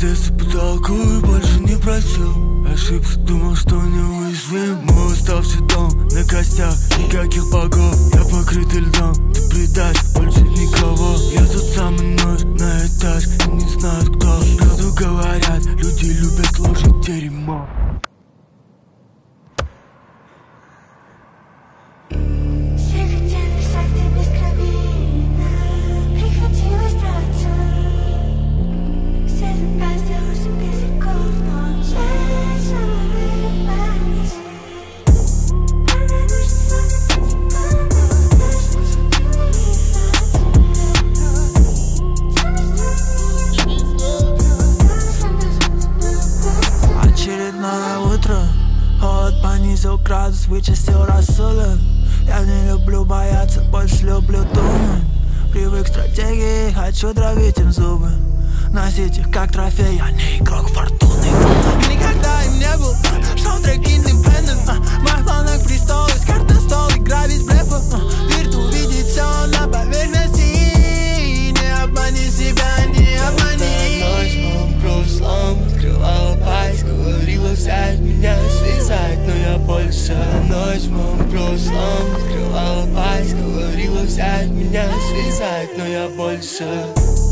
детстве потолку и больше не просил. Ошибся, думал, что неуязвим. Мой уставший дом на костях, никаких богов. Я покрытый льдом, ты предашь, больше никого. Я тут самый нож на этаж, и не знают кто. Правду говорят, люди любят ложь и дерьмо. Понизил градус, вычистил рассудок. Я не люблю бояться, больше люблю думать. Привык к стратегии, хочу травить им зубы. Носить их как трофей, я не игрок фортуны. Никогда им не был шоу-трек independent. В моих планах престол, из карт на стол, игра без блефа. Вирту увидеть все на поверхности. Не обмани себя, не обмани. Ночь в моем прошлом открывала пасть, говорила взять меня, связать, но я больше. Ночь в моем прошлом открывала пасть, говорила взять меня, связать, но я больше.